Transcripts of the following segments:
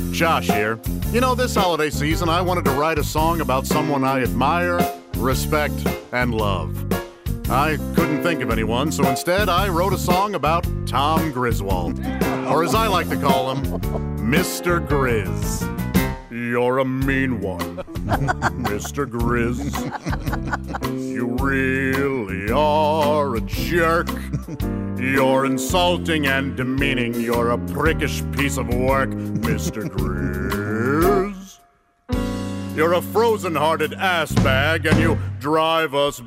Josh here. You know, this holiday season, I wanted to write a song about someone I admire, respect, and love. I couldn't think of anyone, so instead I wrote a song about Tom Griswold. Or as I like to call him, Mr. Grizz. You're a mean one, Mr. Grizz. You really are a jerk. You're insulting and demeaning. You're a prickish piece of work, Mr. Grizz. You're a frozen-hearted ass bag, and you drive us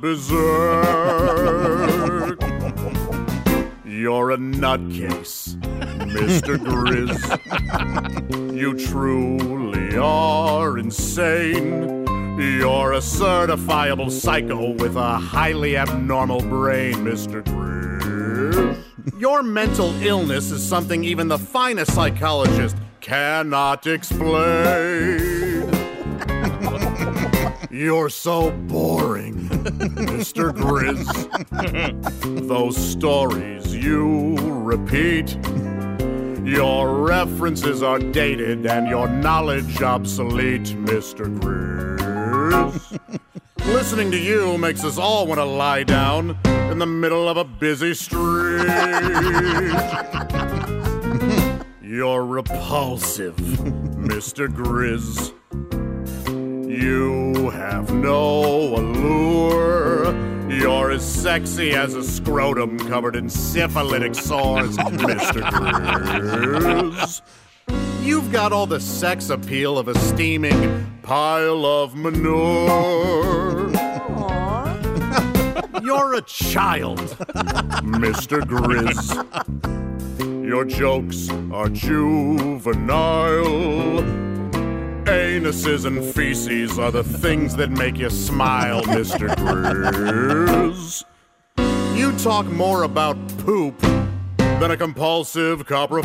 berserk. You're a nutcase, Mr. Grizz. You truly are insane. You're a certifiable psycho with a highly abnormal brain, Mr. Grizz. Your mental illness is something even the finest psychologist cannot explain. You're so boring, Mr. Grizz. Those stories you repeat, your references are dated and your knowledge obsolete, Mr. Grizz. Listening to you makes us all want to lie down in the middle of a busy street. You're repulsive, Mr. Grizz. You have no allure. You're as sexy as a scrotum covered in syphilitic sores, Mr. Grizz. You've got all the sex appeal of a steaming pile of manure. You're a child, Mr. Grizz. Your jokes are juvenile. Anuses and feces are the things that make you smile, Mr. Grizz. You talk more about poop than a compulsive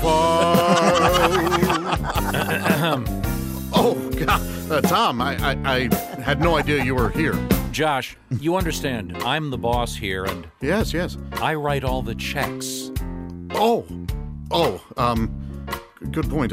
coprophile. Oh, God. Tom, I had no idea you were here. Josh, you understand, I'm the boss here, and... Yes. I write all the checks. Good point.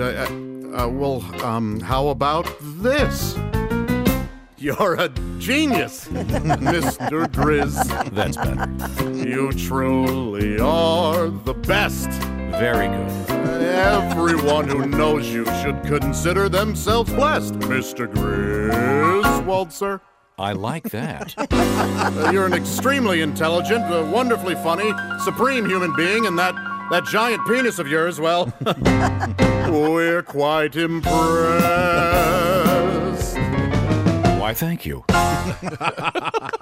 How about this? You're a genius, Mr. Grizz. That's better. You truly are the best. Very good. Everyone who knows you should consider themselves blessed, Mr. Griswold, sir. I like that. You're an extremely intelligent, wonderfully funny, supreme human being, and that giant penis of yours, well, we're quite impressed. Why, thank you.